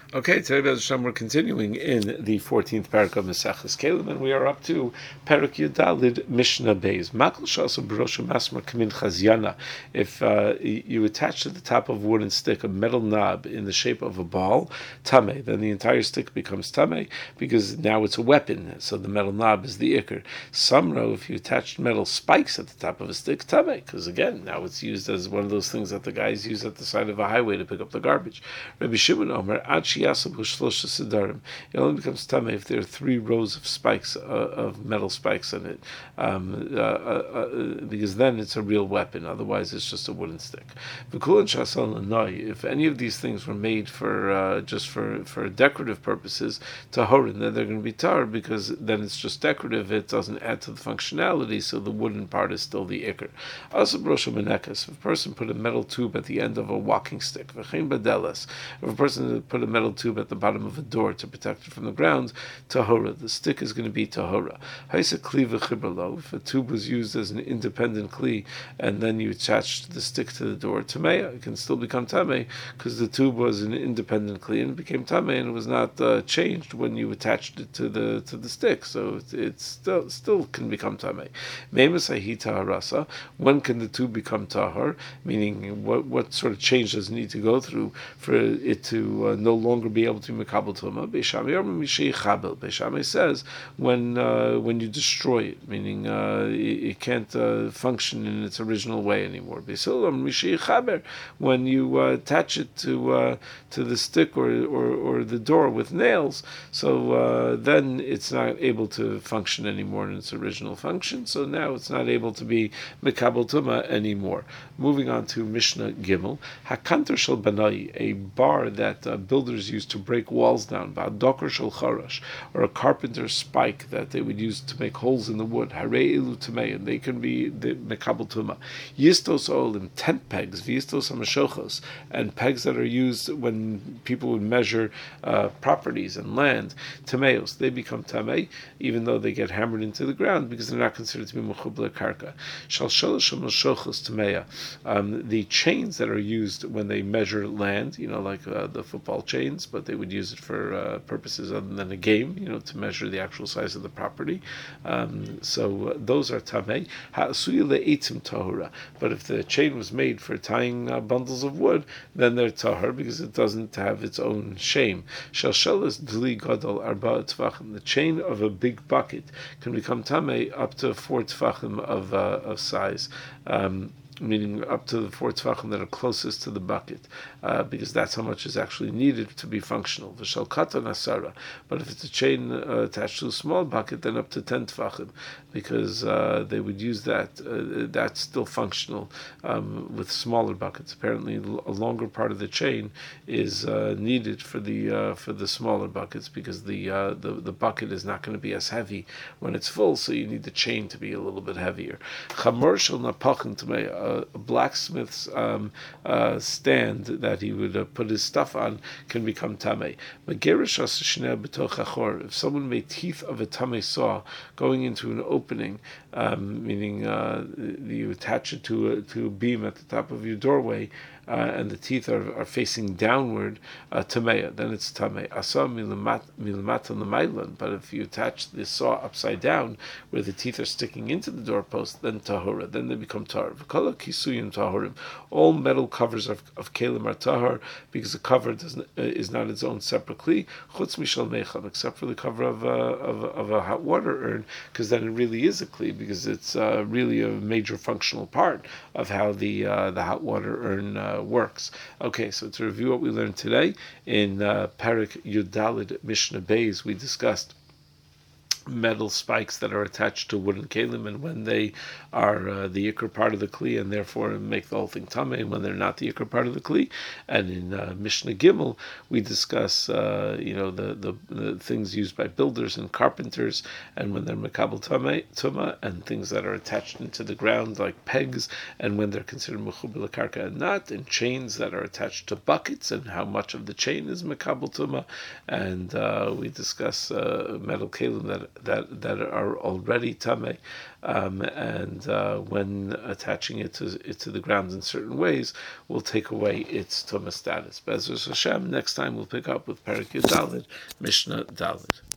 Okay, today Bez Hashem, we're continuing in the 14th parak of Maseches Kelim, and we are up to Parak Yudalid Mishnah Beis. Makal Shasa Barosha Masmar Kamin Chazyana. If you attach to the top of a wooden stick a metal knob in the shape of a ball, Tameh, then the entire stick becomes Tameh because now it's a weapon. So the metal knob is the Iker. Samro, if you attach metal spikes at the top of a stick, Tameh, because again, now it's used as one of those things that the guys use at the side of a highway to pick up the garbage. Rabbi Shimon Omer, it only becomes tamei if there are 3 rows of spikes, of metal spikes in it, because then it's a real weapon. Otherwise, it's just a wooden stick. If any of these things were made for just for decorative purposes, tahorin, then they're going to be tar because then it's just decorative. It doesn't add to the functionality, so the wooden part is still the ikr. Also, brosha menekas. If a person put a metal tube at the end of a walking stick, if a person put a metal tube at the bottom of a door to protect it from the ground, tahora, the stick is going to be tahora. Haisa kli v'chibralo, if a tube was used as an independent kli and then you attached the stick to the door, tamei, it can still become tamei because the tube was an independent kli and it became tamei and it was not changed when you attached it to the stick, so it still can become tamei. Meimasahi taharasa, when can the tube become tahar? Meaning, what sort of change does it need to go through for it to no longer be able to be mekabel tuma? Beishamai says when you destroy it, meaning it can't function in its original way anymore. When you attach it to the stick or the door with nails, so then it's not able to function anymore in its original function. So now it's not able to be mekabel tuma anymore. Moving on to Mishnah Gimel, Hakanter shel banai, a bar that builders use to break walls down, va'adokar shel charash, or a carpenter's spike that they would use to make holes in the wood, harei elu tamei, and they can be the mekabel tuma. Yistos olim, tent pegs, v'yistos hamashochos, and pegs that are used when people would measure properties and land, tameos, they become tamei, even though they get hammered into the ground because they're not considered to be mechubla karka. Shal shalosh hamashochos tameya, the chains that are used when they measure land, like the football chains, but they would use it for purposes other than a game, to measure the actual size of the property. So those are tamei. Ha'asuya le'etzim tahura. But if the chain was made for tying bundles of wood, then they're tahar because it doesn't have its own shame. Shalshelas dli gadol arba tvachim. The chain of a big bucket can become tamei up to 4 tvachim of size. Meaning up to the 4 tvachim that are closest to the bucket, because that's how much is actually needed to be functional. V'shal katan asara, but if it's a chain attached to a small bucket, then up to 10 tvachim, because they would use that. That's still functional with smaller buckets. Apparently, a longer part of the chain is needed for the smaller buckets because the bucket is not going to be as heavy when it's full, so you need the chain to be a little bit heavier. Chamor shel napachin tamei, a blacksmith's stand that he would put his stuff on can become tamei. If someone made teeth of a tamei saw going into an opening, meaning you attach it to a beam at the top of your doorway, and the teeth are facing downward, tamei, then it's tamei. Asa milamatan l'maylan, but if you attach the saw upside down, where the teeth are sticking into the doorpost, then tahora, then they become tahor. V'kol kisuyim tahorim. All metal covers of kelim are tahor because the cover is not its own separate kli, chutz mishal mecham, except for the cover of a hot water urn, because then it really is a kli, because it's really a major functional part of how the hot water urn works. Okay, so to review what we learned today in Parak Yudalid Mishnah Beis, we discussed metal spikes that are attached to wooden kelim, and when they are the ikr part of the kli, and therefore make the whole thing tamei, and when they're not the ikr part of the kli. And in Mishnah Gimel, we discuss the things used by builders and carpenters, and when they're mekabel tuma, and things that are attached into the ground like pegs, and when they're considered mechubel karka and not, and chains that are attached to buckets, and how much of the chain is mekabel tuma. And we discuss metal kelim that that are already tamei, and when attaching it to the ground in certain ways, will take away its tumah status. Be'ezus Hashem, next time we'll pick up with Perek Yud Daled, Mishnah Daled.